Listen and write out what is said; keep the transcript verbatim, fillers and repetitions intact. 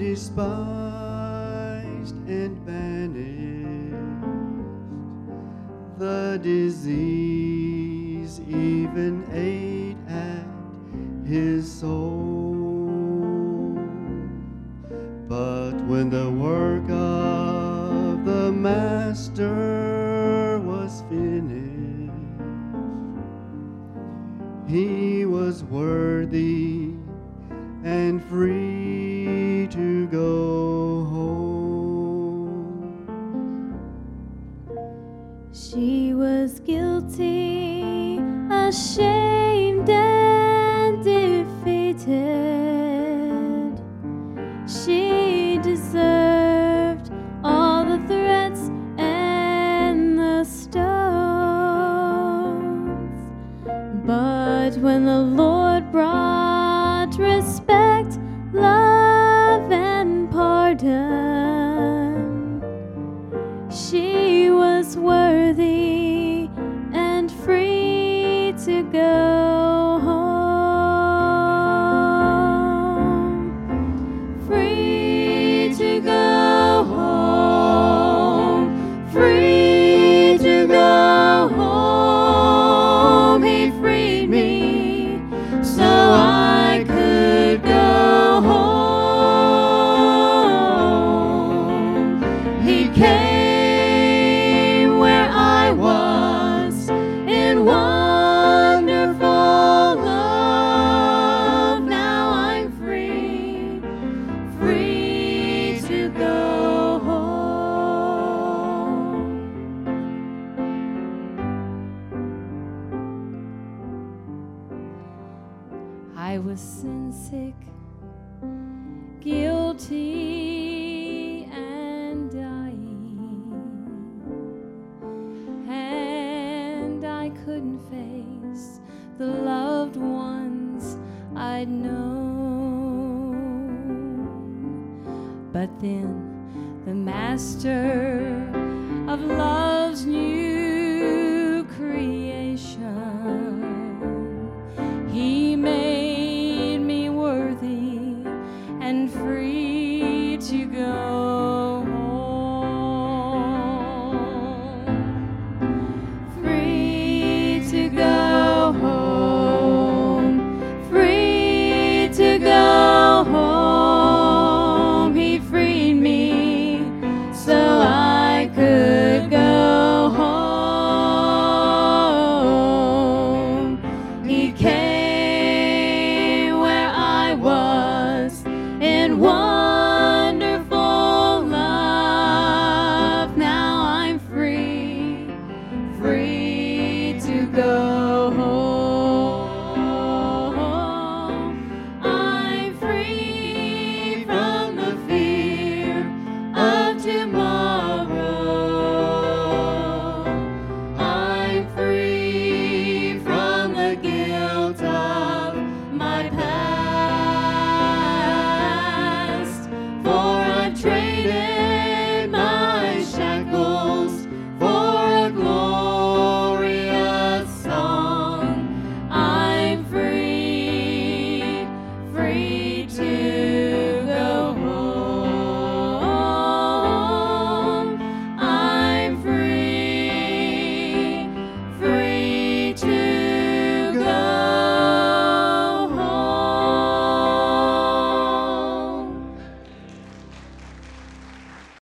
despised and banished. The disease even ate at his soul. But when the work of the Master was finished, he was worthy and free to go home. She was guilty, ashamed, and defeated. She deserved all the threats and the stones. But when the Lord brought respect, love, and pardon, she was worthy and free to go home. Free to go home. Free to go home. He freed me so I could go home. He came where I was in wonderful love. Now I'm free, free to go home. I was sin sick, guilty, and dying, and I couldn't face the loved ones I'd known. But then the Master of love's new creation